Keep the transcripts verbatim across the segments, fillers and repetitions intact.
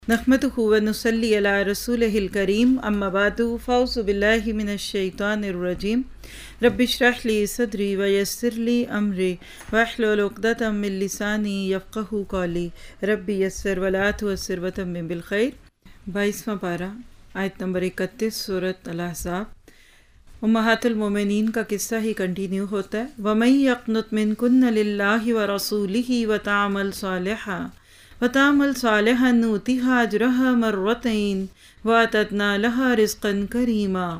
نحمدہ و نصلی علی رسولہ الکریم اما بعد فاعوذ باللہ من الشیطان الرجیم رب اشرح لی صدری ویسر لی امری واحلل عقدۃ من لسانی یفقہوا قولی رب یسر ولا تعسر وتمم بالخیر۔ بائیسواں پارہ آیت نمبر اکتیس سورۃ الاحزاب۔ امہات المومنین کا قصہ ہی کنٹینیو ہوتا ہے۔ وَمَن يَقْنُتْ مِنْكُنَّ لِلَّهِ وَرَسُولِهِ وَتَعْمَلْ صَالِحًا وَتَعْمَلْ صَالِحًا نُؤْتِهَا أَجْرَهَا مَرَّتَيْنِ وَأَعْتَدْنَا لَهَا رِزْقًا كَرِيمًا۔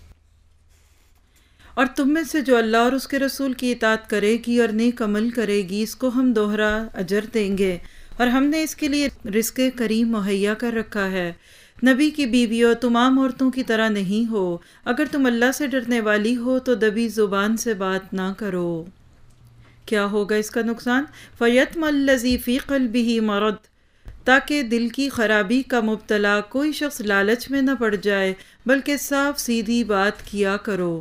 اور تم میں سے جو اللہ اور اس کے رسول کی اطاعت کرے گی اور نیک عمل کرے گی، اس کو ہم دوہرا اجر دیں گے، اور ہم نے اس کے لیے رزق کریم مہیا کر رکھا ہے۔ نبی کی بیویوں تم عام عورتوں کی طرح نہیں ہو، اگر تم اللہ سے ڈرنے والی ہو تو دبی زبان سے بات نہ کرو۔ کیا ہوگا اس کا نقصان؟ فَيَطْمَعَ الَّذِي فِي قَلْبِهِ مَرَضٌ، تاکہ دل کی خرابی کا مبتلا کوئی شخص لالچ میں نہ پڑ جائے، بلکہ صاف سیدھی بات کیا کرو۔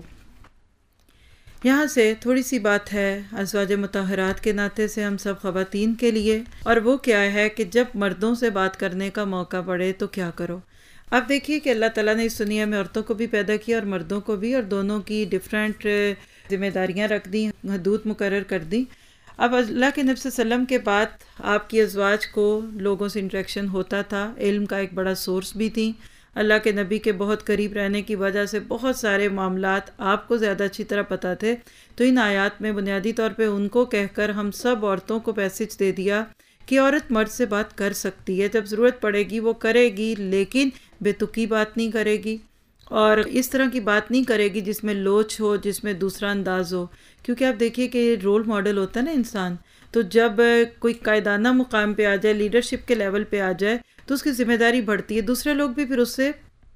یہاں سے تھوڑی سی بات ہے ازواج مطہرات کے ناطے سے ہم سب خواتین کے لیے، اور وہ کیا ہے کہ جب مردوں سے بات کرنے کا موقع پڑے تو کیا کرو۔ اب دیکھیے کہ اللہ تعالیٰ نے اس دنیا میں عورتوں کو بھی پیدا کیا اور مردوں کو بھی، اور دونوں کی ڈیفرنٹ ذمہ داریاں رکھ دیں، حدود مقرر کر دیں۔ اب اللہ کے نبی صلی اللہ علیہ وسلم کے بعد آپ کی ازواج کو لوگوں سے انٹریکشن ہوتا تھا، علم کا ایک بڑا سورس بھی تھی۔ اللہ کے نبی کے بہت قریب رہنے کی وجہ سے بہت سارے معاملات آپ کو زیادہ اچھی طرح پتہ تھے، تو ان آیات میں بنیادی طور پہ ان کو کہہ کر ہم سب عورتوں کو پیسج دے دیا کہ عورت مرد سے بات کر سکتی ہے، جب ضرورت پڑے گی وہ کرے گی، لیکن بے تکی بات نہیں کرے گی، اور اس طرح کی بات نہیں کرے گی جس میں لوچ ہو، جس میں دوسرا انداز ہو، کیونکہ آپ دیکھیے کہ رول ماڈل ہوتا ہے نا انسان، تو جب کوئی قائدانہ مقام پہ آ جائے، لیڈرشپ کے لیول پہ آ جائے، تو اس کی ذمہ داری بڑھتی ہے، دوسرے لوگ بھی پھر اس سے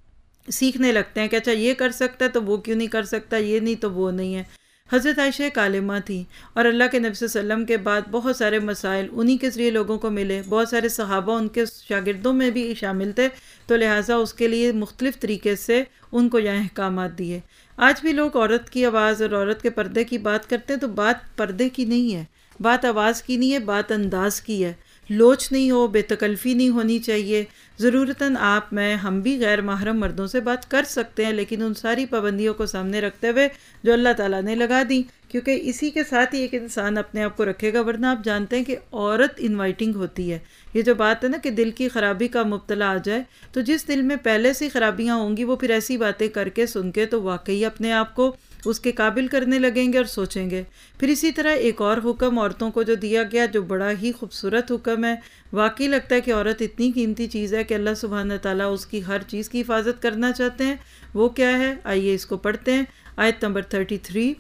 سیکھنے لگتے ہیں کہ اچھا یہ کر سکتا ہے تو وہ کیوں نہیں کر سکتا، یہ نہیں تو وہ نہیں ہے۔ حضرت عائشہ ایک عالمہ تھی، اور اللہ کے نبی صلی اللہ علیہ وسلم کے بعد بہت سارے مسائل انہی کے ذریعے لوگوں کو ملے، بہت سارے صحابہ ان کے شاگردوں میں بھی شامل تھے، تو لہٰذا اس کے لیے مختلف طریقے سے ان کو یہاں احکامات دیے۔ آج بھی لوگ عورت کی آواز اور عورت کے پردے کی بات کرتے ہیں، تو بات پردے کی نہیں ہے، بات آواز کی نہیں ہے، بات انداز کی ہے۔ لوچ نہیں ہو، بے تکلفی نہیں ہونی چاہیے۔ ضرورتاً آپ میں ہم بھی غیر محرم مردوں سے بات کر سکتے ہیں، لیکن ان ساری پابندیوں کو سامنے رکھتے ہوئے جو اللہ تعالیٰ نے لگا دی، کیونکہ اسی کے ساتھ ہی ایک انسان اپنے آپ کو رکھے گا، ورنہ آپ جانتے ہیں کہ عورت انوائٹنگ ہوتی ہے۔ یہ جو بات ہے نا کہ دل کی خرابی کا مبتلا آ جائے، تو جس دل میں پہلے سے خرابیاں ہوں گی وہ پھر ایسی باتیں کر کے سن کے تو واقعی اپنے آپ کو اس کے قابل کرنے لگیں گے اور سوچیں گے۔ پھر اسی طرح ایک اور حکم عورتوں کو جو دیا گیا، جو بڑا ہی خوبصورت حکم ہے، واقعی لگتا ہے کہ عورت اتنی قیمتی چیز ہے کہ اللہ سبحانہ تعالیٰ اس کی ہر چیز کی حفاظت کرنا چاہتے ہیں۔ وہ کیا ہے؟ آئیے اس کو پڑھتے ہیں، آیت نمبر تینتیس،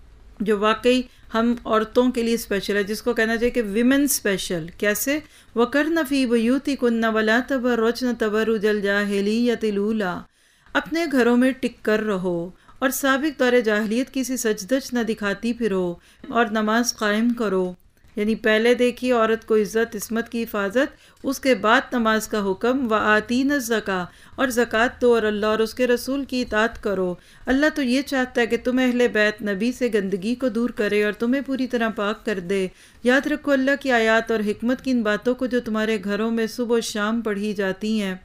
جو واقعی ہم عورتوں کے لیے اسپیشل ہے، جس کو کہنا چاہیے کہ ویمن اسپیشل۔ کیسے؟ وَقَرْنَ فِي بُيُوتِكُنَّ وَلَا تَبَرَّجْنَ تَبَرُّجَ الْجَاهِلِيَّةِ الْأُولَىٰ، اپنے گھروں میں ٹک کر رہو اور سابق دور جاہلیت کی سی سجدج نہ دکھاتی پھرو، اور نماز قائم کرو۔ یعنی پہلے دیکھیے عورت کو عزت عصمت کی حفاظت، اس کے بعد نماز کا حکم، وَآتِينَ الزَّكَاةَ، اور زکوٰۃ دو اور اللہ اور اس کے رسول کی اطاعت کرو۔ اللہ تو یہ چاہتا ہے کہ تم اہل بیت نبی سے گندگی کو دور کرے اور تمہیں پوری طرح پاک کر دے۔ یاد رکھو اللہ کی آیات اور حکمت کی ان باتوں کو جو تمہارے گھروں میں صبح و شام پڑھی جاتی ہیں۔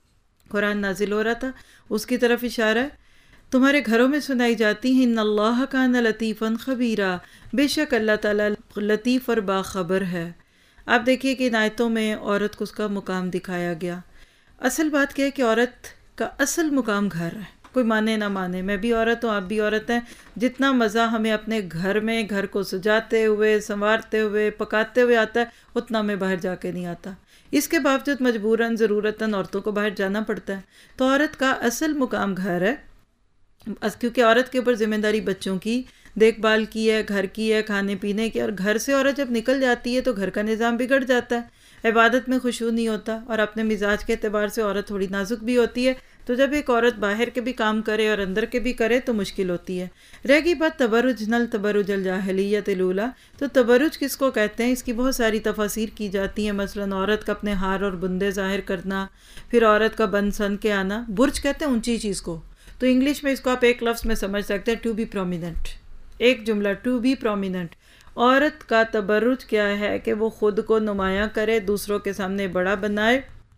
قرآن نازل ہو رہا تھا، اس کی طرف اشارہ ہے، تمہارے گھروں میں سنائی جاتی ہیں۔ ان اللہ کان لطیفاً خبیرا، بے شک اللہ تعالیٰ لطیف اور باخبر ہے۔ آپ دیکھیے کہ ان آیتوں میں عورت کو اس کا مقام دکھایا گیا۔ اصل بات کیا ہے کہ عورت کا اصل مقام گھر ہے، کوئی مانے نہ مانے، میں بھی عورت ہوں، آپ بھی عورت ہیں، جتنا مزہ ہمیں اپنے گھر میں گھر کو سجاتے ہوئے، سنوارتے ہوئے، پکاتے ہوئے آتا ہے، اتنا ہمیں باہر جا کے نہیں آتا۔ اس کے باوجود مجبوراً ضرورتاً عورتوں کو باہر جانا پڑتا ہے۔ تو عورت کا اصل مقام گھر ہے، کیونکہ عورت کے اوپر ذمہ داری بچوں کی دیکھ بھال کی ہے، گھر کی ہے، کھانے پینے کی، اور گھر سے عورت جب نکل جاتی ہے تو گھر کا نظام بگڑ جاتا ہے، عبادت میں خشوع نہیں ہوتا، اور اپنے مزاج کے اعتبار سے عورت تھوڑی نازک بھی ہوتی ہے، تو جب ایک عورت باہر کے بھی کام کرے اور اندر کے بھی کرے تو مشکل ہوتی ہے۔ رہ گئی بات تبرج نل تبرج الجاہلیت الاولیٰ، تو تبرج کس کو کہتے ہیں؟ اس کی بہت ساری تفاسیر کی جاتی ہیں، مثلاً عورت کا اپنے ہار اور بندے ظاہر کرنا، پھر عورت کا بن سن کے آنا، برج کہتے ہیں اونچی چیز کو، تو انگلش میں اس کو آپ ایک لفظ میں سمجھ سکتے ہیں، ٹو بی پرومیننٹ، ایک جملہ، ٹو بی پرومیننٹ۔ عورت کا تبرج کیا ہے کہ وہ خود کو نمایاں کرے، دوسروں کے سامنے بڑا بنائے،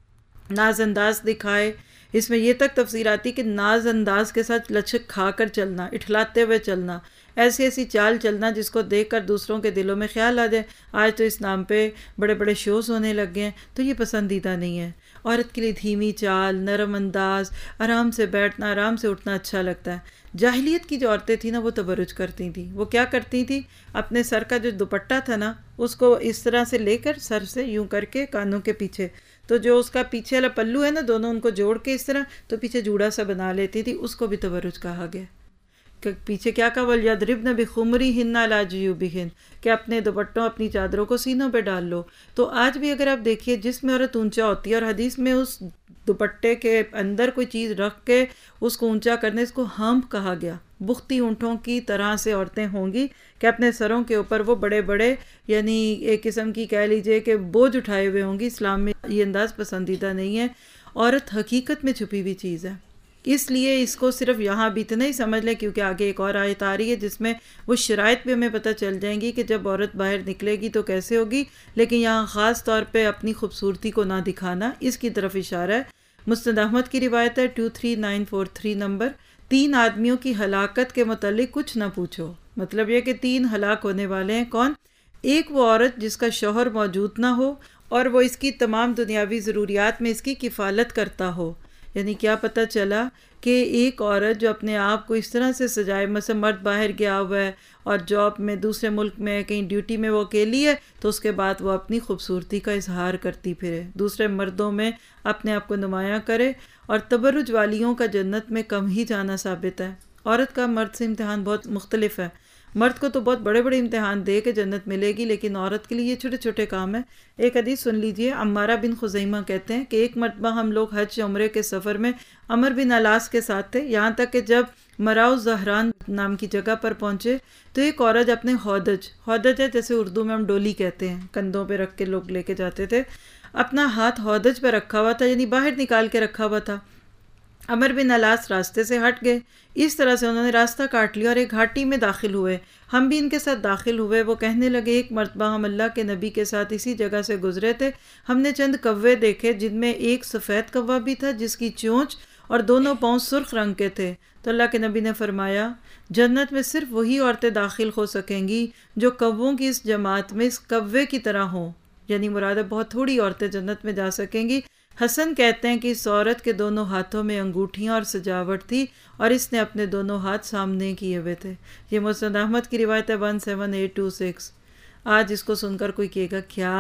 ناز انداز دکھائے. اس میں یہ تک تفسیر آتی کہ ناز انداز کے ساتھ لچک کھا کر چلنا، اٹھلاتے ہوئے چلنا، ایسی ایسی چال چلنا جس کو دیکھ کر دوسروں کے دلوں میں خیال آ جائے. آج تو اس نام پہ بڑے بڑے شوز ہونے لگ گئے ہیں، تو یہ پسندیدہ نہیں ہے. عورت کے لیے دھیمی چال، نرم انداز، آرام سے بیٹھنا، آرام سے اٹھنا اچھا لگتا ہے. جاہلیت کی جو عورتیں تھیں نا وہ تبرج کرتی تھیں. وہ کیا کرتی تھیں؟ اپنے سر کا جو دوپٹہ تھا نا اس کو اس طرح سے لے کر سر سے یوں کر کے کانوں کے پیچھے، تو جو اس کا پیچھے والا پلو ہے نا دونوں ان کو جوڑ کے اس طرح تو پیچھے جوڑا سا بنا لیتی تھی. اس کو بھی تبرج کہا گیا. کہ پیچھے کیا کہا، وَلْيَضْرِبْنَ بِخُمُرِهِنَّ عَلَىٰ جُيُوبِهِنَّ، کہ اپنے دوپٹوں اپنی چادروں کو سینوں پہ ڈال لو. تو آج بھی اگر آپ دیکھیے جس میں عورت اونچا ہوتی ہے، اور حدیث میں اس دوپٹے کے اندر کوئی چیز رکھ کے اس کو اونچا کرنے، اس کو ہمپ کہا گیا. بختی اونٹوں کی طرح سے عورتیں ہوں گی کہ اپنے سروں کے اوپر وہ بڑے بڑے یعنی ایک قسم کی کہہ لیجئے کہ بوجھ اٹھائے ہوئے ہوں گی. اسلام میں یہ انداز پسندیدہ نہیں ہے. عورت حقیقت میں چھپی ہوئی چیز ہے، اس لیے اس کو صرف یہاں بھی اتنا ہی سمجھ لیں، کیونکہ آگے ایک اور آیت آ رہی ہے جس میں وہ شرائط بھی ہمیں پتہ چل جائیں گی کہ جب عورت باہر نکلے گی تو کیسے ہوگی. لیکن یہاں خاص طور پہ اپنی خوبصورتی کو نہ دکھانا، اس کی طرف اشارہ ہے. مسند احمد کی روایت ہے two three nine four three number, تین آدمیوں کی ہلاکت کے متعلق کچھ نہ پوچھو. مطلب یہ کہ تین ہلاک ہونے والے ہیں. کون؟ ایک وہ عورت جس کا شوہر موجود نہ ہو اور وہ اس کی تمام دنیاوی ضروریات میں اس کی کفالت کرتا ہو. یعنی کیا پتہ چلا کہ ایک عورت جو اپنے آپ کو اس طرح سے سجائے، مثلا مرد باہر گیا ہوا ہے اور جاب میں دوسرے ملک میں کہیں ڈیوٹی میں وہ اکیلی ہے، تو اس کے بعد وہ اپنی خوبصورتی کا اظہار کرتی پھرے، دوسرے مردوں میں اپنے آپ کو نمایاں کرے. اور تبرج والیوں کا جنت میں کم ہی جانا ثابت ہے. عورت کا مرد سے امتحان بہت مختلف ہے. مرد کو تو بہت بڑے بڑے امتحان دے کے جنت ملے گی، لیکن عورت کے لیے یہ چھوٹے چھوٹے کام ہیں. ایک حدیث سن لیجئے. عمارہ بن خزیمہ کہتے ہیں کہ ایک مرتبہ ہم لوگ حج عمرے کے سفر میں عمر بن علاس کے ساتھ تھے، یہاں تک کہ جب مراؤ زہران نام کی جگہ پر پہنچے تو ایک عورت اپنے ہودج ہودج ہے جیسے اردو میں ہم ڈولی کہتے ہیں، کندھوں پہ رکھ کے لوگ لے کے جاتے تھے، اپنا ہاتھ ہودج پہ رکھا ہوا تھا، یعنی باہر نکال کے رکھا ہوا تھا. عمر بن علاس راستے سے ہٹ گئے. اس طرح سے انہوں نے راستہ کاٹ لیا اور ایک گھاٹی میں داخل ہوئے. ہم بھی ان کے ساتھ داخل ہوئے. وہ کہنے لگے ایک مرتبہ ہم اللہ کے نبی کے ساتھ اسی جگہ سے گزرے تھے، ہم نے چند کوے دیکھے جن میں ایک سفید کوا بھی تھا جس کی چونچ اور دونوں پاؤں سرخ رنگ کے تھے. تو اللہ کے نبی نے فرمایا جنت میں صرف وہی عورتیں داخل ہو سکیں گی جو کووں کی اس جماعت میں اس کوے کی طرح ہوں. یعنی مراد ہے بہت تھوڑی عورتیں جنت میں جا سکیں گی. حسن کہتے ہیں کہ اس عورت کے دونوں ہاتھوں میں انگوٹھیاں اور سجاوٹ تھی اور اس نے اپنے دونوں ہاتھ سامنے کیے ہوئے تھے. یہ مسند احمد کی روایت ہے one seven eight two six. آج اس کو سن کر کوئی کہے گا کیا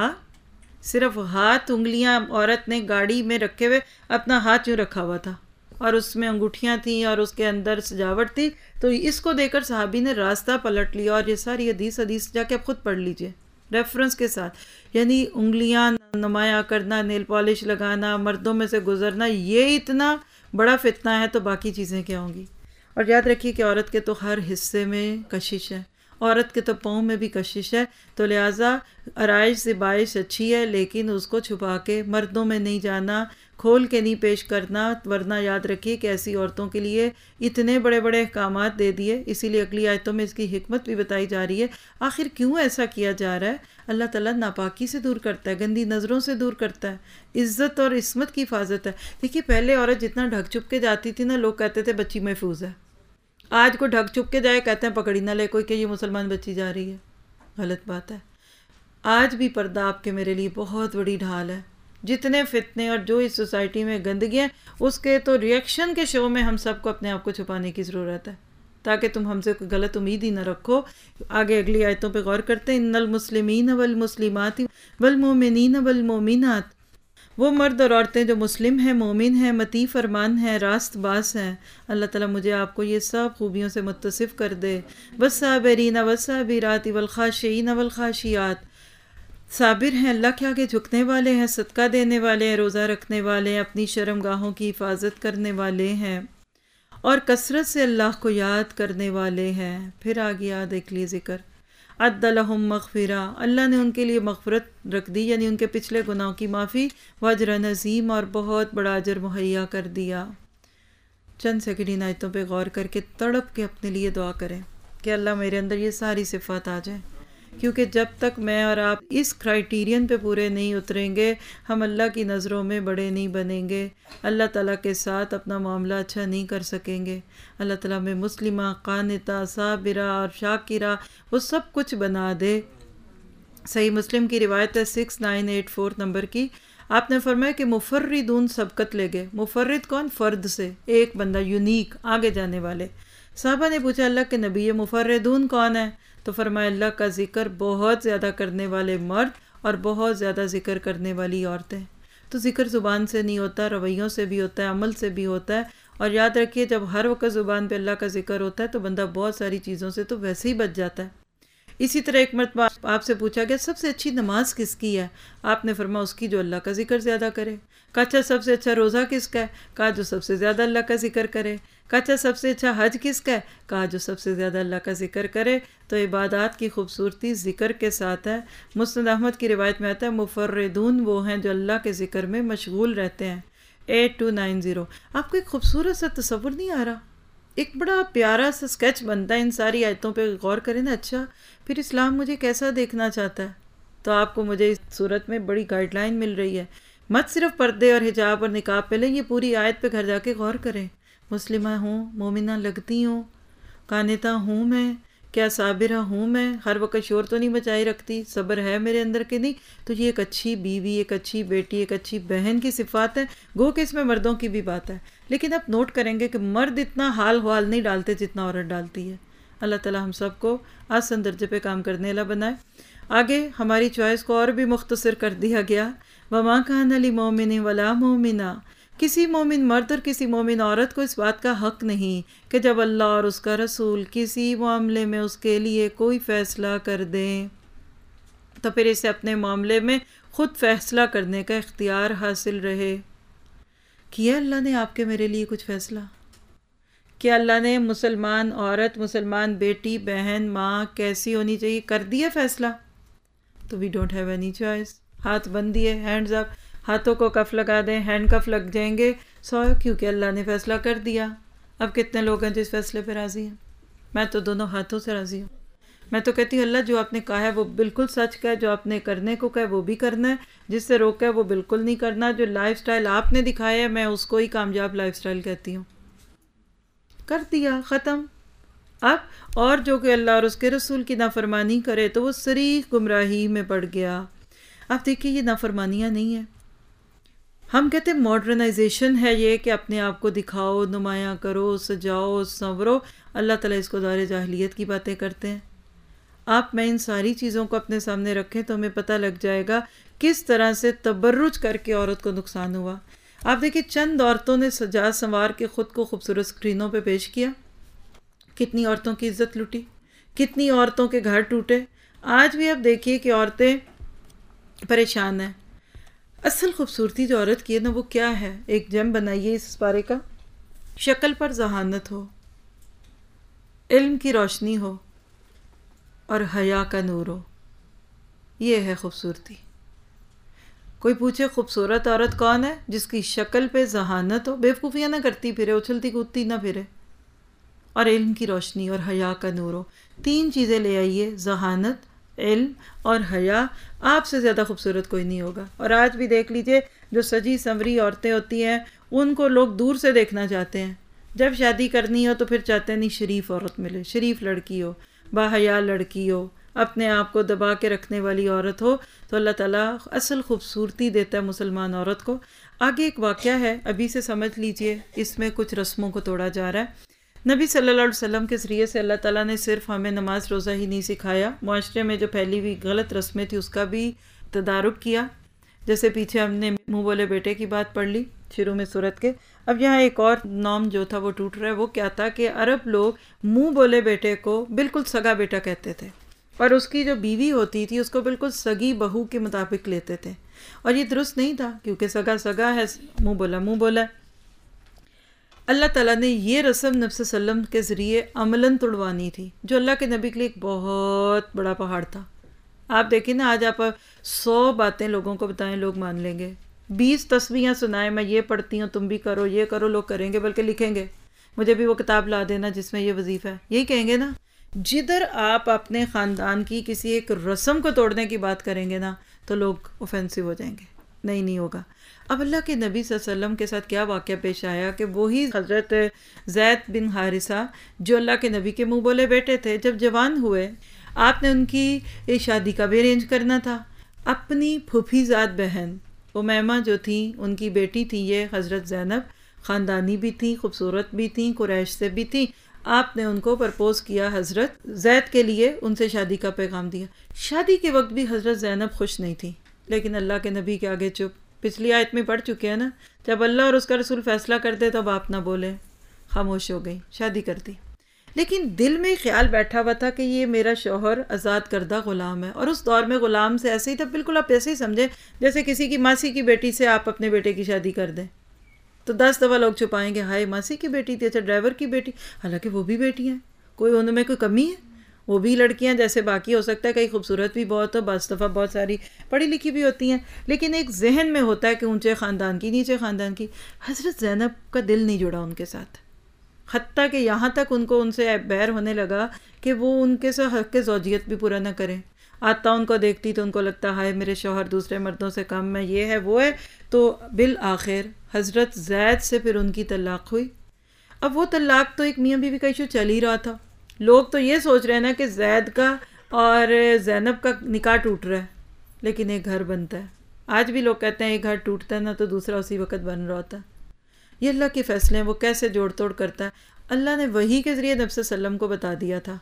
صرف ہاتھ انگلیاں عورت نے گاڑی میں رکھے ہوئے اپنا ہاتھ یوں رکھا ہوا تھا اور اس میں انگوٹھیاں تھیں اور اس کے اندر سجاوٹ تھی. تو اس کو دیکھ کر صحابی نے راستہ پلٹ لیا. اور یہ ساری حدیث حدیث جا کے آپ خود پڑھ لیجئے ریفرنس کے ساتھ. یعنی انگلیاں نمایاں کرنا، نیل پالش لگانا، مردوں میں سے گزرنا، یہ اتنا بڑا فتنہ ہے تو باقی چیزیں کیا ہوں گی. اور یاد رکھیے کہ عورت کے تو ہر حصے میں کشش ہے، عورت کے تو پاؤں میں بھی کشش ہے. تو لہٰذا آرائش زیبائش اچھی ہے لیکن اس کو چھپا کے مردوں میں نہیں جانا، کھول کے نہیں پیش کرنا. ورنہ یاد رکھیے کہ ایسی عورتوں کے لیے اتنے بڑے بڑے احکامات دے دیے. اسی لیے اگلی آیتوں میں اس کی حکمت بھی بتائی جا رہی ہے. آخر کیوں ایسا کیا جا رہا ہے؟ اللہ تعالیٰ ناپاکی سے دور کرتا ہے، گندی نظروں سے دور کرتا ہے، عزت اور عصمت کی حفاظت ہے. دیکھیے پہلے عورت جتنا ڈھک چھپ کے جاتی تھی نا لوگ کہتے تھے بچی محفوظ ہے. آج کو ڈھک چھپ کے جائے کہتے ہیں پکڑی نہ لے کوئی کہ یہ مسلمان بچی جا رہی ہے. غلط بات ہے. آج بھی پردہ آپ کے میرے لیے بہت بڑی ڈھال ہے. جتنے فتنے اور جو اس سوسائٹی میں گندگی ہے اس کے تو ریئیکشن کے شو میں ہم سب کو اپنے آپ کو چھپانے کی ضرورت ہے تاکہ تم ہم سے کوئی غلط امید ہی نہ رکھو. آگے اگلی آیتوں پہ غور کرتے ہیں. ان المسلمین والمسلمات والمؤمنین والمؤمنات، وہ مرد اور عورتیں جو مسلم ہیں، مومن ہیں، مطیع فرمان ہیں، راست باز ہیں. اللہ تعالیٰ مجھے آپ کو یہ سب خوبیوں سے متصف کر دے. والصابرین والصابرات والخاشعین والخاشعات، صابر ہیں، اللہ کے آگے جھکنے والے ہیں، صدقہ دینے والے ہیں، روزہ رکھنے والے ہیں، اپنی شرم گاہوں کی حفاظت کرنے والے ہیں اور کثرت سے اللہ کو یاد کرنے والے ہیں. پھر آ گیا دیکھ لیے ذکر عد لہم مغفرہ، اللہ نے ان کے لیے مغفرت رکھ دی، یعنی ان کے پچھلے گناہوں کی معافی، واجر عظیم، اور بہت بڑا اجر مہیا کر دیا. چند سیکنڈ ان آیتوں پہ غور کر کے تڑپ کے اپنے لیے دعا کریں کہ اللہ میرے اندر یہ ساری صفات آ جائیں کیونکہ جب تک میں اور آپ اس کرائٹیرین پہ پورے نہیں اتریں گے ہم اللہ کی نظروں میں بڑے نہیں بنیں گے، اللہ تعالیٰ کے ساتھ اپنا معاملہ اچھا نہیں کر سکیں گے۔ اللہ تعالیٰ میں مسلمہ، قانتہ، صابرہ اور شاکرہ وہ سب کچھ بنا دے۔ صحیح مسلم کی روایت ہے six nine eight four number کی، آپ نے فرمایا کہ مفردون سبقت لے گئے۔ مفرد کون؟ فرد سے، ایک بندہ، یونیک، آگے جانے والے۔ صحابہ نے پوچھا اللہ کے نبی یہ مفردون کون ہے؟ تو فرمایا اللہ کا ذکر بہت زیادہ کرنے والے مرد اور بہت زیادہ ذکر کرنے والی عورتیں۔ تو ذکر زبان سے نہیں ہوتا، رویوں سے بھی ہوتا ہے، عمل سے بھی ہوتا ہے۔ اور یاد رکھیے جب ہر وقت زبان پہ اللہ کا ذکر ہوتا ہے تو بندہ بہت ساری چیزوں سے تو ویسے ہی بچ جاتا ہے۔ اسی طرح ایک مرتبہ آپ سے پوچھا گیا سب سے اچھی نماز کس کی ہے؟ آپ نے فرمایا اس کی جو اللہ کا ذکر زیادہ کرے۔ کہا اچھا سب سے اچھا روزہ کس کا ہے؟ کہا جو سب سے زیادہ اللہ کا ذکر کرے۔ کہا اچھا سب سے اچھا حج کس کا ہے؟ کہا جو سب سے زیادہ اللہ کا ذکر کرے۔ تو عبادات کی خوبصورتی ذکر کے ساتھ ہے۔ مسند احمد کی روایت میں آتا ہے مفردون وہ ہیں جو اللہ کے ذکر میں مشغول رہتے ہیں۔ Eight two nine zero. آپ کو ایک خوبصورت سا تصور نہیں آ رہا؟ ایک بڑا پیارا سا اسکیچ بنتا ہے ان ساری آیتوں پہ غور کریں نا، اچھا پھر اسلام مجھے کیسا دیکھنا چاہتا ہے؟ تو آپ کو مجھے اس صورت میں بڑی گائیڈ لائن مل رہی ہے۔ مت صرف پردے اور حجاب اور نقاب پہ لیں، یہ پوری آیت پہ گھر جا کے غور کریں۔ مسلمہ ہوں، مومنہ لگتی ہوں، قانتہ ہوں میں، کیا صابرہ ہوں میں، ہر وقت شور تو نہیں مچائی رکھتی، صبر ہے میرے اندر کہ نہیں؟ تو یہ ایک اچھی بیوی، ایک اچھی بیٹی، ایک اچھی بہن کی صفات ہے۔ گو کہ اس میں مردوں کی بھی بات ہے، لیکن آپ نوٹ کریں گے کہ مرد اتنا حال حوال نہیں ڈالتے جتنا عورت ڈالتی ہے۔ اللہ تعالیٰ ہم سب کو آسان درجے پہ کام کرنے والا بنائے۔ آگے ہماری چوائس کو اور بھی مختصر کر دیا گیا، وَمَا كَانَ لِمُؤْمِنٍ وَلَا مُؤْمِنَةٍ، کسی مومن مرد اور کسی مومن عورت کو اس بات کا حق نہیں کہ جب اللہ اور اس کا رسول کسی معاملے میں اس کے لیے کوئی فیصلہ کر دیں تو پھر اسے اپنے معاملے میں خود فیصلہ کرنے کا اختیار حاصل رہے۔ کیا اللہ نے آپ کے میرے لیے کچھ فیصلہ؟ کیا اللہ نے مسلمان عورت، مسلمان بیٹی، بہن، ماں کیسی ہونی چاہیے کر دیا فیصلہ؟ تو we don't have any choice. ہاتھ بند دیے، ہینڈز اپ، ہاتھوں کو کف لگا دیں، ہینڈ کف لگ جائیں گے سو، کیونکہ اللہ نے فیصلہ کر دیا۔ اب کتنے لوگ ہیں جو اس فیصلے پہ راضی ہیں؟ میں تو دونوں ہاتھوں سے راضی ہوں۔ میں تو کہتی ہوں اللہ جو آپ نے کہا ہے وہ بالکل سچ کا ہے، جو آپ نے کرنے کو کہا ہے وہ بھی کرنا ہے، جس سے روکا ہے وہ بالکل نہیں کرنا۔ جو لائف سٹائل آپ نے دکھایا ہے میں اس کو ہی کامیاب لائف سٹائل کہتی ہوں۔ کر دیا، ختم۔ اب اور جو کہ اللہ اور اس کے رسول کی نافرمانی کرے تو وہ صریح گمراہی میں پڑ گیا۔ اب دیکھیے یہ نافرمانیاں نہیں ہیں۔ ہم کہتے ہیں ماڈرنائزیشن ہے یہ کہ اپنے آپ کو دکھاؤ، نمایاں کرو، سجاؤ، سنورو۔ اللہ تعالیٰ اس کو دور جاہلیت کی باتیں کرتے ہیں۔ آپ میں ان ساری چیزوں کو اپنے سامنے رکھیں تو ہمیں پتہ لگ جائے گا کس طرح سے تبرج کر کے عورت کو نقصان ہوا۔ آپ دیکھیں چند عورتوں نے سجا سنوار کے خود کو خوبصورت اسکرینوں پہ پیش کیا، کتنی عورتوں کی عزت لوٹی، کتنی عورتوں کے گھر ٹوٹے۔ آج بھی آپ دیکھیے کہ عورتیں پریشان ہیں۔ اصل خوبصورتی جو عورت کی ہے نا وہ کیا ہے؟ ایک جم بنائیے اس بارے کا، شکل پر ذہانت ہو، علم کی روشنی ہو اور حیا کا نور ہو، یہ ہے خوبصورتی۔ کوئی پوچھے خوبصورت عورت کون ہے؟ جس کی شکل پہ ذہانت ہو، بیوقوفیاں نہ کرتی پھرے، اچھلتی کودتی نہ پھرے، اور علم کی روشنی اور حیا کا نور ہو۔ تین چیزیں لے آئیے، ذہانت، علم اور حیا، آپ سے زیادہ خوبصورت کوئی نہیں ہوگا۔ اور آج بھی دیکھ لیجئے جو سجی سنوری عورتیں ہوتی ہیں ان کو لوگ دور سے دیکھنا چاہتے ہیں، جب شادی کرنی ہو تو پھر چاہتے ہیں نہیں شریف عورت ملے، شریف لڑکی ہو، باحیا لڑکی ہو، اپنے آپ کو دبا کے رکھنے والی عورت ہو۔ تو اللہ تعالیٰ اصل خوبصورتی دیتا ہے مسلمان عورت کو۔ آگے ایک واقعہ ہے، ابھی سے سمجھ لیجئے، اس میں کچھ رسموں کو توڑا جا رہا ہے۔ نبی صلی اللہ علیہ وسلم کے ذریعے سے اللہ تعالیٰ نے صرف ہمیں نماز روزہ ہی نہیں سکھایا، معاشرے میں جو پھیلی ہوئی غلط رسمیں تھی اس کا بھی تدارک کیا۔ جیسے پیچھے ہم نے منہ بولے بیٹے کی بات پڑھ لی شروع میں سورت کے، اب یہاں ایک اور نام جو تھا وہ ٹوٹ رہا ہے۔ وہ کیا تھا کہ عرب لوگ منہ بولے بیٹے کو بالکل سگا بیٹا کہتے تھے، اور اس کی جو بیوی ہوتی تھی اس کو بالکل سگی بہو کے مطابق لیتے تھے، اور یہ درست نہیں تھا کیونکہ سگا سگا ہے، منہ بولا منہ بولا ہے۔ اللہ تعالیٰ نے یہ رسم نبی صلی اللہ علیہ وسلم کے ذریعے عملاً توڑوانی تھی، جو اللہ کے نبی کے لیے ایک بہت بڑا پہاڑ تھا۔ آپ دیکھیں نا آج آپ سو باتیں لوگوں کو بتائیں لوگ مان لیں گے، بیس تسبیحاں سنائیں میں یہ پڑھتی ہوں تم بھی کرو، یہ کرو، لوگ کریں گے، بلکہ لکھیں گے مجھے بھی وہ کتاب لا دینا جس میں یہ وظیفہ ہے، یہی کہیں گے نا جدھر آپ اپنے خاندان کی کسی ایک رسم کو توڑنے کی بات کریں گے نا تو لوگ اوفینسو ہو جائیں گے، نہیں نہیں ہوگا۔ اب اللہ کے نبی صلی اللہ علیہ وسلم کے ساتھ کیا واقعہ پیش آیا کہ وہی حضرت زید بن حارثہ جو اللہ کے نبی کے منہ بولے بیٹے تھے، جب جوان ہوئے آپ نے ان کی شادی کا بھی ارینج کرنا تھا۔ اپنی پھوپھی زاد بہن امیمہ جو تھیں، ان کی بیٹی تھی یہ حضرت زینب، خاندانی بھی تھیں، خوبصورت بھی تھیں، قریش سے بھی تھیں۔ آپ نے ان کو پرپوز کیا حضرت زید کے لیے، ان سے شادی کا پیغام دیا۔ شادی کے وقت بھی حضرت زینب خوش نہیں تھی، لیکن اللہ کے نبی کے آگے چپ۔ پچھلی آیت میں پڑھ چکے ہیں نا، جب اللہ اور اس کا رسول فیصلہ کرتے تب آپ نہ بولے، خاموش ہو گئی، شادی کر دی۔ لیکن دل میں خیال بیٹھا ہوا تھا کہ یہ میرا شوہر آزاد کردہ غلام ہے، اور اس دور میں غلام سے ایسے ہی تھا، بالکل آپ ایسے ہی سمجھیں جیسے کسی کی ماسی کی بیٹی سے آپ اپنے بیٹے کی شادی کر دیں تو دس دفعہ لوگ چھپائیں گے، ہائے ماسی کی بیٹی تھی، اچھا ڈرائیور کی بیٹی، حالانکہ وہ بھی بیٹی ہیں، کوئی ان میں کوئی کمی ہے، وہ بھی لڑکیاں جیسے باقی، ہو سکتا ہے کئی خوبصورت بھی بہت ہو، بعض دفعہ بہت ساری پڑھی لکھی بھی ہوتی ہیں، لیکن ایک ذہن میں ہوتا ہے کہ اونچے خاندان کی، نیچے خاندان کی۔ حضرت زینب کا دل نہیں جڑا ان کے ساتھ، حتیٰ کہ یہاں تک ان کو ان سے بیر ہونے لگا کہ وہ ان کے ساتھ حق زوجیت بھی پورا نہ کریں۔ آتا ان کو دیکھتی تو ان کو لگتا ہائے میرے شوہر دوسرے مردوں سے کم ہے، یہ ہے وہ ہے، تو بالآخر حضرت زید سے پھر ان کی طلاق ہوئی۔ اب وہ طلاق تو ایک میاں بیوی کا ایشو چل ہی رہا تھا، لوگ تو یہ سوچ رہے ہیں نا کہ زید کا اور زینب کا نکاح ٹوٹ رہا ہے، لیکن ایک گھر بنتا ہے۔ آج بھی لوگ کہتے ہیں ایک گھر ٹوٹتا ہے نا تو دوسرا اسی وقت بن رہا ہوتا ہے۔ یہ اللہ کے فیصلے ہیں، وہ کیسے جوڑ توڑ کرتا ہے۔ اللہ نے وحی کے ذریعے نبی صلی اللہ علیہ وسلم کو بتا دیا تھا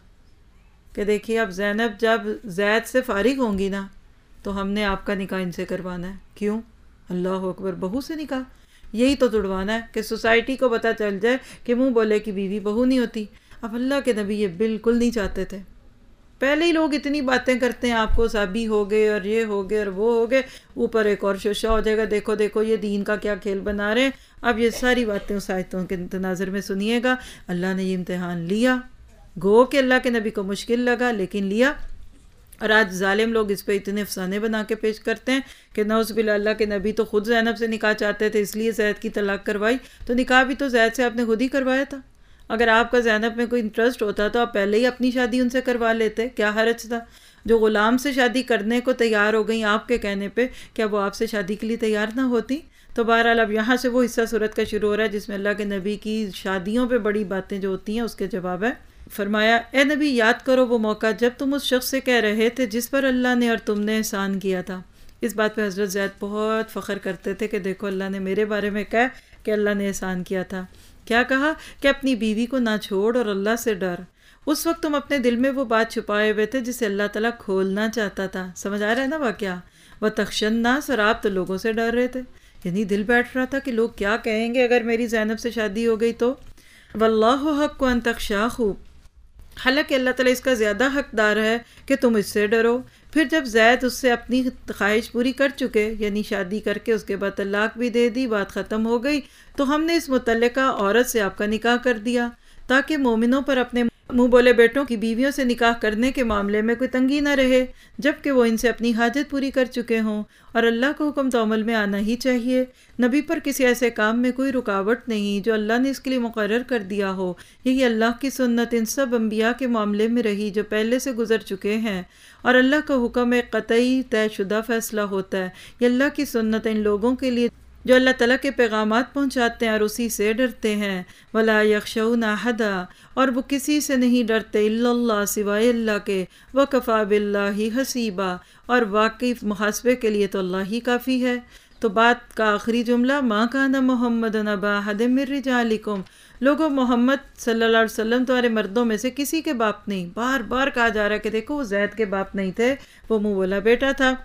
کہ دیکھیے اب زینب جب زید سے فارغ ہوں گی نا تو ہم نے آپ کا نکاح ان سے کروانا ہے۔ کیوں؟ اللہ اکبر، بہو سے نکاح؟ یہی تو تڑوانا ہے کہ سوسائٹی کو پتہ چل جائے کہ منہ بولے کی بیوی بہو نہیں ہوتی۔ اب اللہ کے نبی یہ بالکل نہیں چاہتے تھے۔ پہلے ہی لوگ اتنی باتیں کرتے ہیں، آپ کو صحابی ہو گئے اور یہ ہو گئے اور وہ ہو گئے، اوپر ایک اور شوشہ ہو جائے گا، دیکھو دیکھو یہ دین کا کیا کھیل بنا رہے ہیں۔ اب یہ ساری باتیں اس آیتوں کے تناظر میں سنیے گا۔ اللہ نے یہ امتحان لیا، گو کہ اللہ کے نبی کو مشکل لگا لیکن لیا، اور آج ظالم لوگ اس پہ اتنے افسانے بنا کے پیش کرتے ہیں کہ نعوذ باللہ اللہ کے نبی تو خود زینب سے نکاح چاہتے تھے اس لیے زید کی طلاق کروائی، تو نکاح بھی تو زید سے آپ نے خود ہی کروایا تھا۔ اگر آپ کا زینب میں کوئی انٹرسٹ ہوتا تو آپ پہلے ہی اپنی شادی ان سے کروا لیتے، کیا حرج تھا؟ جو غلام سے شادی کرنے کو تیار ہو گئیں آپ کے کہنے پہ، کیا وہ آپ سے شادی کے لیے تیار نہ ہوتی؟ تو بہرحال اب یہاں سے وہ حصہ صورت کا شروع ہو رہا ہے جس میں اللہ کے نبی کی شادیوں پہ بڑی باتیں جو ہوتی ہیں اس کے جواب ہے۔ فرمایا اے نبی یاد کرو وہ موقع جب تم اس شخص سے کہہ رہے تھے جس پر اللہ نے اور تم نے احسان کیا تھا۔ اس بات پہ حضرت زید بہت فخر کرتے تھے کہ دیکھو اللہ نے میرے بارے میں کہا کہ اللہ نے احسان کیا تھا۔ کیا کہا کہ اپنی بیوی کو نہ چھوڑ اور اللہ سے ڈر۔ اس وقت تم اپنے دل میں وہ بات چھپائے ہوئے تھے جسے اللہ تعالیٰ کھولنا چاہتا تھا۔ سمجھ آ رہا ہے نا واقعہ؟ وَتَخْشَى النَّاسَ، اور آپ تو لوگوں سے ڈر رہے تھے، یعنی دل بیٹھ رہا تھا کہ لوگ کیا کہیں گے اگر میری زینب سے شادی ہو گئی تو۔ وَاللَّهُ حَقُّ أَن تَخْشَاهُ، حالانکہ اللہ تعالیٰ اس کا زیادہ حقدار ہے کہ تم اس سے ڈرو۔ پھر جب زید اس سے اپنی خواہش پوری کر چکے، یعنی شادی کر کے اس کے بعد طلاق بھی دے دی، بات ختم ہو گئی، تو ہم نے اس متعلقہ عورت سے آپ کا نکاح کر دیا تاکہ مومنوں پر اپنے منہ بولے بیٹوں کی بیویوں سے نکاح کرنے کے معاملے میں کوئی تنگی نہ رہے، جبکہ وہ ان سے اپنی حاجت پوری کر چکے ہوں، اور اللہ کا حکم تو عمل میں آنا ہی چاہیے۔ نبی پر کسی ایسے کام میں کوئی رکاوٹ نہیں جو اللہ نے اس کے لیے مقرر کر دیا ہو۔ یہی اللہ کی سنت ان سب انبیاء کے معاملے میں رہی جو پہلے سے گزر چکے ہیں، اور اللہ کا حکم ایک قطعی طے شدہ فیصلہ ہوتا ہے۔ یہ اللہ کی سنت ان لوگوں کے لیے جو اللہ تعالیٰ کے پیغامات پہنچاتے ہیں اور اسی سے ڈرتے ہیں۔ وَلَا يَخْشَوْنَ أَحَدًا، اور وہ کسی سے نہیں ڈرتے الا اللہ، سوائے اللہ کے۔ وَكَفَى بِاللَّهِ حَسِيبًا، اور واقعی محاسبے کے لیے تو اللہ ہی کافی ہے۔ تو بات کا آخری جملہ مَا كَانَ مُحَمَّدٌ أَبَا أَحَدٍ مِّن رِّجَالِكُمْ، لوگوں محمد صلی اللہ علیہ وسلم تمہارے مردوں میں سے کسی کے باپ نہیں۔ بار بار کہا جا رہا ہے کہ دیکھو وہ زید کے باپ نہیں تھے، وہ منہ بولا بیٹا تھا،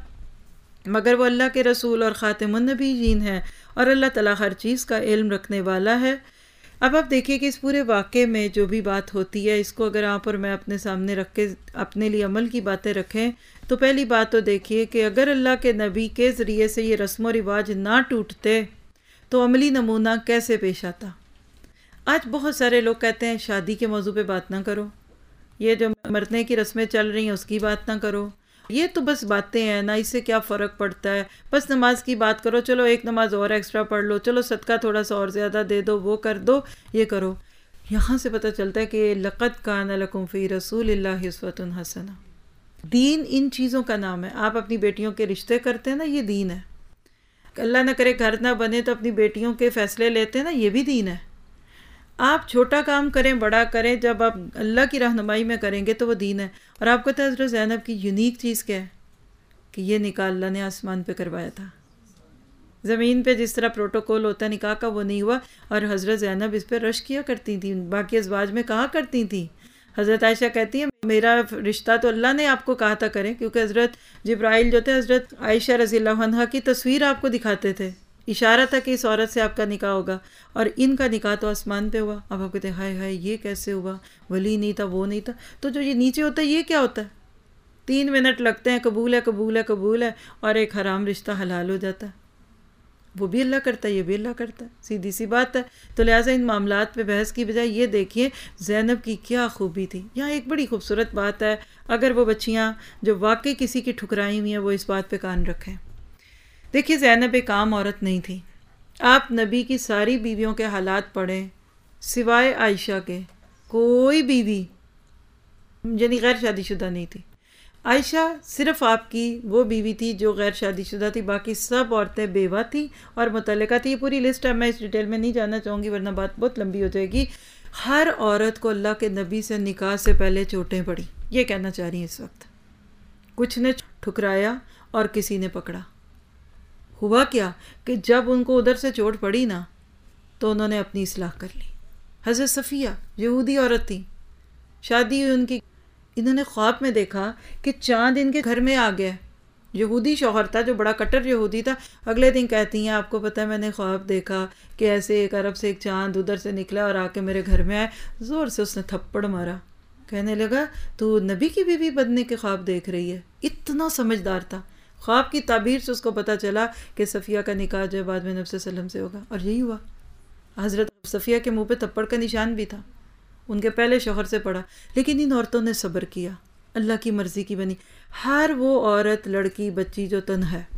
مگر وہ اللہ کے رسول اور خاتم النبیین ہے، اور اللہ تعالیٰ ہر چیز کا علم رکھنے والا ہے۔ اب آپ دیکھیے کہ اس پورے واقعے میں جو بھی بات ہوتی ہے، اس کو اگر آپ اور میں اپنے سامنے رکھ کے اپنے لیے عمل کی باتیں رکھیں تو پہلی بات تو دیکھیے کہ اگر اللہ کے نبی کے ذریعے سے یہ رسم و رواج نہ ٹوٹتے تو عملی نمونہ کیسے پیش آتا؟ آج بہت سارے لوگ کہتے ہیں شادی کے موضوع پہ بات نہ کرو، یہ جو مرنے کی رسمیں چل رہی ہیں اس کی بات نہ کرو، یہ تو بس باتیں ہیں نا، اس سے کیا فرق پڑتا ہے، بس نماز کی بات کرو، چلو ایک نماز اور ایکسٹرا پڑھ لو، چلو صدقہ تھوڑا سا اور زیادہ دے دو، وہ کر دو، یہ کرو۔ یہاں سے پتہ چلتا ہے کہ لقد کان لکم فی رسول اللہ اسوۃ حسنہ. دین ان چیزوں کا نام ہے. آپ اپنی بیٹیوں کے رشتے کرتے ہیں نا، یہ دین ہے. اللہ نہ کرے گھر نہ بنے تو اپنی بیٹیوں کے فیصلے لیتے ہیں نا، یہ بھی دین ہے. آپ چھوٹا کام کریں بڑا کریں، جب آپ اللہ کی رہنمائی میں کریں گے تو وہ دین ہے. اور آپ کو پتہ ہے حضرت زینب کی یونیک چیز کیا ہے؟ کہ یہ نکاح اللہ نے آسمان پہ کروایا تھا. زمین پہ جس طرح پروٹوکول ہوتا ہے نکاح کا وہ نہیں ہوا، اور حضرت زینب اس پہ رش کیا کرتی تھیں، باقی ازواج میں کہا کرتی تھیں. حضرت عائشہ کہتی ہیں میرا رشتہ تو اللہ نے آپ کو کہا تھا کریں، کیونکہ حضرت جبرائیل جو تھے حضرت عائشہ رضی اللہ عنہا کی تصویر آپ کو دکھاتے تھے، اشارہ تھا کہ اس عورت سے آپ کا نکاح ہوگا، اور ان کا نکاح تو آسمان پہ ہوا. اب آپ کہتے ہیں ہائے ہائے یہ کیسے ہوا، ولی نہیں تھا وہ نہیں تھا. تو جو یہ نیچے ہوتا ہے یہ کیا ہوتا ہے؟ تین منٹ لگتے ہیں، قبول ہے قبول ہے قبول ہے، اور ایک حرام رشتہ حلال ہو جاتا ہے. وہ بھی اللہ کرتا ہے، یہ بھی اللہ کرتا ہے، سیدھی سی بات ہے. تو لہٰذا ان معاملات پہ بحث کی بجائے یہ دیکھیے زینب کی کیا خوبی تھی. یہاں ایک بڑی خوبصورت بات ہے، اگر وہ بچیاں جو واقعی کسی کی ٹھکرائی ہوئی ہیں وہ اس بات پہ کان رکھیں. دیکھیے زینب ایک عام عورت نہیں تھی. آپ نبی کی ساری بیویوں کے حالات پڑھیں، سوائے عائشہ کے کوئی بیوی یعنی غیر شادی شدہ نہیں تھی. عائشہ صرف آپ کی وہ بیوی تھی جو غیر شادی شدہ تھی، باقی سب عورتیں بیوہ تھیں اور متعلقہ تھی. یہ پوری لسٹ ہے، میں اس ڈیٹیل میں نہیں جاننا چاہوں گی ورنہ بات بہت لمبی ہو جائے گی. ہر عورت کو اللہ کے نبی سے نکاح سے پہلے چوٹیں پڑی، یہ کہنا چاہ رہی ہیں اس وقت. کچھ نے ٹھکرایا اور کسی نے پکڑا. ہوا کیا کہ جب ان کو ادھر سے چوٹ پڑی نا تو انہوں نے اپنی اصلاح کر لی. حضرت صفیہ یہودی عورت تھی، شادی ہوئی ان کی، انہوں نے خواب میں دیکھا کہ چاند ان کے گھر میں آ گیا. یہودی شوہر تھا جو بڑا کٹر یہودی تھا. اگلے دن کہتی ہیں آپ کو پتہ ہے میں نے خواب دیکھا کہ ایسے ایک عرب سے ایک چاند ادھر سے نکلا اور آ کے میرے گھر میں آئے. زور سے اس نے تھپڑ مارا. کہنے لگا تو نبی کی بیوی بننے کے خواب دیکھ رہی ہے. اتنا سمجھدار تھا. خواب کی تعبیر سے اس کو پتہ چلا کہ صفیہ کا نکاح جو بعد میں نبی صلی اللہ علیہ وسلم سے ہوگا، اور یہی ہوا. حضرت صفیہ کے منہ پہ تھپڑ کا نشان بھی تھا، ان کے پہلے شوہر سے پڑا. لیکن ان عورتوں نے صبر کیا، اللہ کی مرضی کی بنی. ہر وہ عورت لڑکی بچی جو تنہا ہے،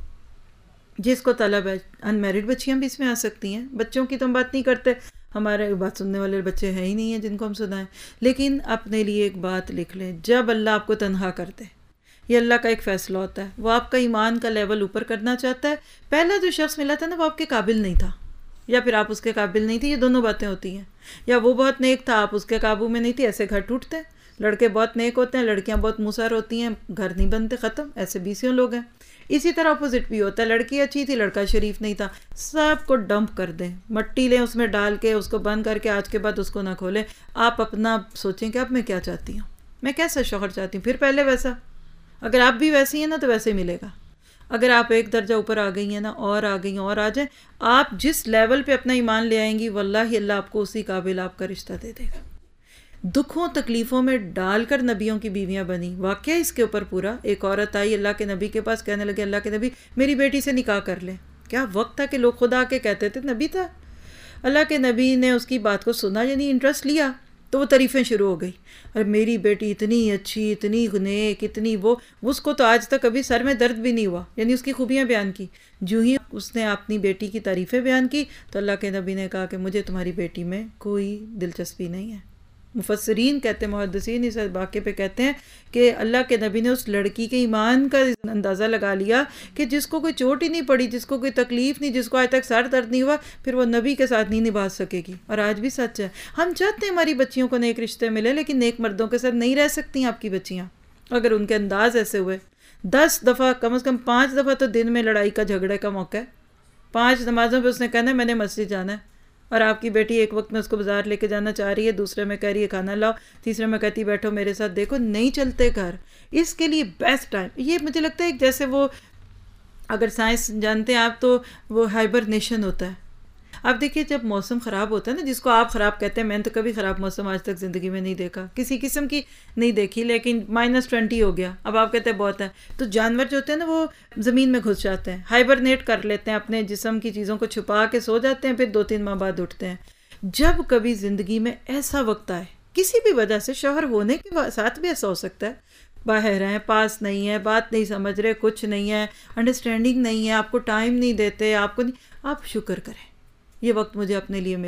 جس کو طلب ہے، ان میرڈ بچیاں بھی اس میں آ سکتی ہیں. بچوں کی تو ہم بات نہیں کرتے، ہمارے بات سننے والے بچے ہیں ہی نہیں ہیں جن کو ہم سنائیں. لیکن اپنے لیے ایک بات لکھ لیں، جب اللہ آپ کو تنہا کر دے، یہ اللہ کا ایک فیصلہ ہوتا ہے. وہ آپ کا ایمان کا لیول اوپر کرنا چاہتا ہے. پہلا جو شخص ملا تھا نا وہ آپ کے قابل نہیں تھا، یا پھر آپ اس کے قابل نہیں تھی. یہ دونوں باتیں ہوتی ہیں. یا وہ بہت نیک تھا، آپ اس کے قابو میں نہیں تھی. ایسے گھر ٹوٹتے ہیں. لڑکے بہت نیک ہوتے ہیں، لڑکیاں بہت موسر ہوتی ہیں، گھر نہیں بنتے، ختم. ایسے بیسیوں لوگ ہیں. اسی طرح اپوزٹ بھی ہوتا ہے، لڑکی اچھی تھی، لڑکا شریف نہیں تھا. سب کو ڈمپ کر دیں، مٹی لیں اس میں ڈال کے، اس کو بند کر کے آج کے بعد اس کو نہ کھولیں. آپ اپنا سوچیں کہ اب میں کیا چاہتی ہوں، میں کیسا شوہر چاہتی ہوں. پھر پہلے ویسا، اگر آپ بھی ویسی ہیں نا تو ویسے ہی ملے گا. اگر آپ ایک درجہ اوپر آ گئی ہیں نا، اور آ گئی ہیں اور آ جائیں، آپ جس لیول پہ اپنا ایمان لے آئیں گی واللہ اللہ آپ کو اسی قابل آپ کا رشتہ دے دے گا. دکھوں تکلیفوں میں ڈال کر نبیوں کی بیویاں بنی. واقعہ اس کے اوپر پورا. ایک عورت آئی اللہ کے نبی کے پاس، کہنے لگے اللہ کے نبی میری بیٹی سے نکاح کر لیں. کیا وقت تھا کہ لوگ خدا کے کہتے تھے، نبی تھا. اللہ کے نبی نے اس کی بات کو سنا، یعنی انٹرسٹ لیا، تو وہ تعریفیں شروع ہو گئی. اور میری بیٹی اتنی اچھی، اتنی نیک، اتنی وہ اس کو تو آج تک کبھی سر میں درد بھی نہیں ہوا. یعنی اس کی خوبیاں بیان کی. جو ہی اس نے اپنی بیٹی کی تعریفیں بیان کی تو اللہ کے نبی نے کہا کہ مجھے تمہاری بیٹی میں کوئی دلچسپی نہیں ہے. مفسرین کہتے ہیں، محدثین اس واقعے پہ کہتے ہیں کہ اللہ کے نبی نے اس لڑکی کے ایمان کا اندازہ لگا لیا کہ جس کو کوئی چوٹ ہی نہیں پڑی، جس کو کوئی تکلیف نہیں، جس کو آج تک سر درد نہیں ہوا، پھر وہ نبی کے ساتھ نہیں نبھا سکے گی. اور آج بھی سچ ہے. ہم چاہتے ہیں ہماری بچیوں کو نیک رشتے ملے، لیکن نیک مردوں کے ساتھ نہیں رہ سکتی آپ کی بچیاں. اگر ان کے انداز ایسے ہوئے، دس دفعہ کم از کم پانچ دفعہ تو دن میں لڑائی کا جھگڑے کا موقع ہے. پانچ نمازوں پہ اس نے کہنا ہے میں نے مسجد جانا ہے، اور آپ کی بیٹی ایک وقت میں اس کو بازار لے کے جانا چاہ رہی ہے، دوسرے میں کہہ رہی ہے کھانا لاؤ، تیسرے میں کہتی بیٹھو میرے ساتھ. دیکھو نہیں چلتے گھر. اس کے لیے بیسٹ ٹائم یہ مجھے لگتا ہے جیسے وہ اگر سائنس جانتے ہیں آپ تو وہ ہائبرنیشن ہوتا ہے. آپ دیکھیے جب موسم خراب ہوتا ہے نا، جس کو آپ خراب کہتے ہیں، میں نے تو کبھی خراب موسم آج تک زندگی میں نہیں دیکھا، کسی قسم کی نہیں دیکھی، لیکن مائنس ٹوینٹی ہو گیا، اب آپ کہتے ہیں بہت ہے، تو جانور جو ہوتے ہیں نا وہ زمین میں گھس جاتے ہیں، ہائبرنیٹ کر لیتے ہیں، اپنے جسم کی چیزوں کو چھپا کے سو جاتے ہیں، پھر دو تین ماہ بعد اٹھتے ہیں. جب کبھی زندگی میں ایسا وقت آئے کسی بھی وجہ سے، شوہر ہونے کے ساتھ بھی ایسا ہو سکتا ہے، باہر ہیں، پاس نہیں ہے، بات نہیں سمجھ رہے، کچھ نہیں ہے، انڈرسٹینڈنگ نہیں ہے، آپ کو ٹائم نہیں دیتے، آپ کو نہیں، آپ شکر کریں یہ وقت مجھے اپنے لیے ملا.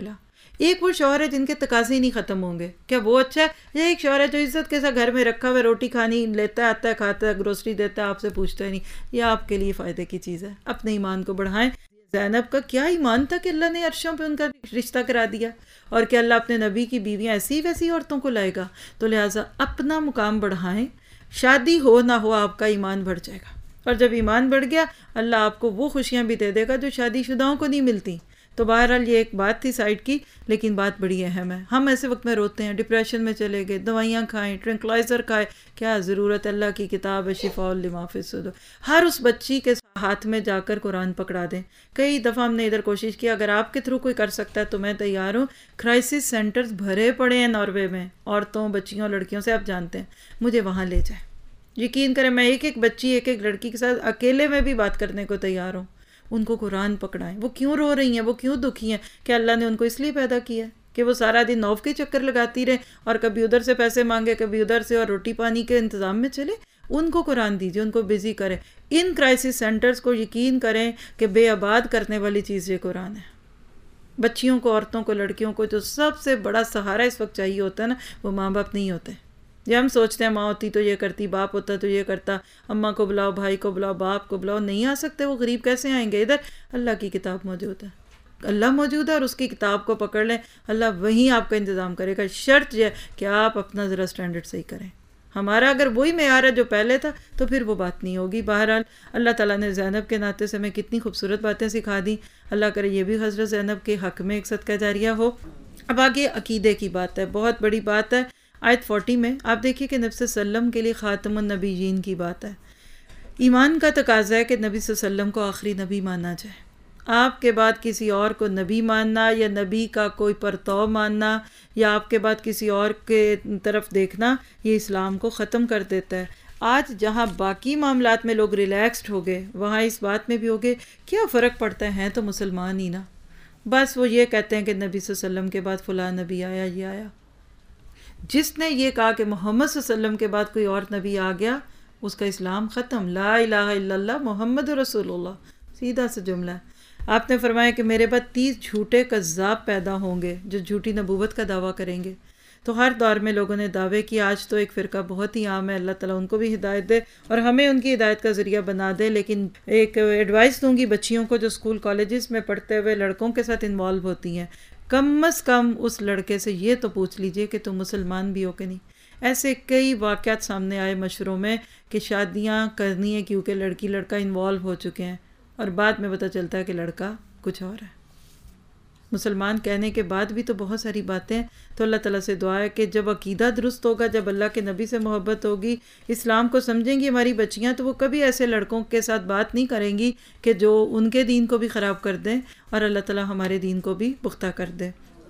ایک وہ شوہر ہے جن کے تقاضے ہی نہیں ختم ہوں گے، کیا وہ اچھا ہے؟ یا ایک شوہر ہے جو عزت کے ساتھ گھر میں رکھا ہوا ہے، روٹی کھانی لیتا ہے، آتا ہے، کھاتا ہے، گروسری دیتا ہے، آپ سے پوچھتا ہی نہیں، یہ آپ کے لیے فائدے کی چیز ہے۔ اپنے ایمان کو بڑھائیں۔ زینب کا کیا ایمان تھا کہ اللہ نے عرشوں پہ ان کا رشتہ کرا دیا، اور کہ اللہ اپنے نبی کی بیویاں ایسی ویسی عورتوں کو لائے گا، تو لہٰذا اپنا مقام بڑھائیں، شادی ہو نہ ہو آپ کا ایمان بڑھ جائے گا، اور جب ایمان بڑھ گیا اللہ آپ کو وہ خوشیاں بھی دے دے گا جو شادی شدہوں کو نہیں ملتی۔ تو بہرحال یہ ایک بات تھی سائڈ کی، لیکن بات بڑی اہم ہے۔ ہم ایسے وقت میں روتے ہیں، ڈپریشن میں چلے گئے، دوائیاں کھائیں، ٹرنکلائزر کھائیں، کیا ضرورت؟ اللہ کی کتاب ہے شفاء لما فی الصدور۔ ہر اس بچی کے ہاتھ میں جا کر قرآن پکڑا دیں۔ کئی دفعہ ہم نے ادھر کوشش کی، اگر آپ کے تھرو کوئی کر سکتا ہے تو میں تیار ہوں۔ کرائسس سینٹرز بھرے پڑے ہیں ناروے میں، عورتوں، بچیوں، لڑکیوں سے، آپ جانتے ہیں، مجھے وہاں لے جائیں۔ یقین کریں میں ایک ایک بچی، ایک ایک لڑکی کے ساتھ اکیلے میں بھی بات کرنے کو تیار ہوں۔ ان کو قرآن پکڑائیں، وہ کیوں رو رہی ہیں، وہ کیوں دکھی ہیں؟ کہ اللہ نے ان کو اس لیے پیدا کیا ہے کہ وہ سارا دن نوف کے چکر لگاتی رہے اور کبھی ادھر سے پیسے مانگے، کبھی ادھر سے، اور روٹی پانی کے انتظام میں چلے؟ ان کو قرآن دیجیے، ان کو بزی کریں۔ ان کرائسس سینٹرز کو یقین کریں کہ بے آباد کرنے والی چیز یہ قرآن ہے۔ بچیوں کو، عورتوں کو، لڑکیوں کو جو سب سے بڑا سہارا اس وقت چاہیے ہوتا ہے نا، وہ ماں باپ نہیں ہوتے۔ یہ ہم سوچتے ہیں ماں ہوتی تو یہ کرتی، باپ ہوتا تو یہ کرتا، اماں کو بلاؤ، بھائی کو بلاؤ، باپ کو بلاؤ، نہیں آ سکتے، وہ غریب کیسے آئیں گے؟ ادھر اللہ کی کتاب موجود ہے، اللہ موجود ہے، اور اس کی کتاب کو پکڑ لیں، اللہ وہیں آپ کا انتظام کرے گا۔ شرط یہ ہے کہ آپ اپنا ذرا سٹینڈرڈ صحیح کریں۔ ہمارا اگر وہی معیار ہے جو پہلے تھا تو پھر وہ بات نہیں ہوگی۔ بہرحال اللہ تعالیٰ نے زینب کے ناطے سے ہمیں کتنی خوبصورت باتیں سکھا دیں، اللہ کرے یہ بھی حضرت زینب کے حق میں ایک صدقہ جاریہ ہو۔ اب آگے عقیدے کی بات ہے، بہت بڑی بات ہے۔ آیت فورٹی میں آپ دیکھیے کہ نبی صلی اللہ علیہ وسلم کے لیے خاتم النبیین کی بات ہے۔ ایمان کا تقاضا ہے کہ نبی صلی اللہ علیہ وسلم کو آخری نبی مانا جائے۔ آپ کے بعد کسی اور کو نبی ماننا، یا نبی کا کوئی پرتو ماننا، یا آپ کے بعد کسی اور کے طرف دیکھنا، یہ اسلام کو ختم کر دیتا ہے۔ آج جہاں باقی معاملات میں لوگ ریلیکسڈ ہو گئے، وہاں اس بات میں بھی ہو گئے، کیا فرق پڑتا ہے تو مسلمان ہی نا، بس وہ یہ کہتے ہیں کہ نبی صلی اللہ علیہ وسلم کے بعد فلاں نبی آیا، یہ آیا۔ جس نے یہ کہا کہ محمد صلی اللہ علیہ وسلم کے بعد کوئی اور نبی آ گیا، اس کا اسلام ختم۔ لا الہ الا اللہ محمد رسول اللہ، سیدھا سا جملہ ہے۔ آپ نے فرمایا کہ میرے بعد تیس جھوٹے کذاب پیدا ہوں گے جو جھوٹی نبوت کا دعویٰ کریں گے۔ تو ہر دور میں لوگوں نے دعوے کیے، آج تو ایک فرقہ بہت ہی عام ہے، اللہ تعالیٰ ان کو بھی ہدایت دے اور ہمیں ان کی ہدایت کا ذریعہ بنا دے۔ لیکن ایک ایڈوائس دوں گی بچیوں کو جو اسکول کالجز میں پڑھتے ہوئے لڑکوں کے ساتھ انوالو ہوتی ہیں، کم از کم اس لڑکے سے یہ تو پوچھ لیجئے کہ تم مسلمان بھی ہو کہ نہیں۔ ایسے کئی واقعات سامنے آئے مشوروں میں کہ شادیاں کرنی ہے کیونکہ لڑکی لڑکا انوالو ہو چکے ہیں، اور بعد میں پتہ چلتا ہے کہ لڑکا کچھ اور ہے۔ مسلمان کہنے کے بعد بھی تو بہت ساری باتیں ہیں۔ تو اللہ تعالیٰ سے دعا ہے کہ جب عقیدہ درست ہوگا، جب اللہ کے نبی سے محبت ہوگی، اسلام کو سمجھیں گی ہماری بچیاں، تو وہ کبھی ایسے لڑکوں کے ساتھ بات نہیں کریں گی کہ جو ان کے دین کو بھی خراب کر دیں، اور اللہ تعالیٰ ہمارے دین کو بھی پختہ کر دے۔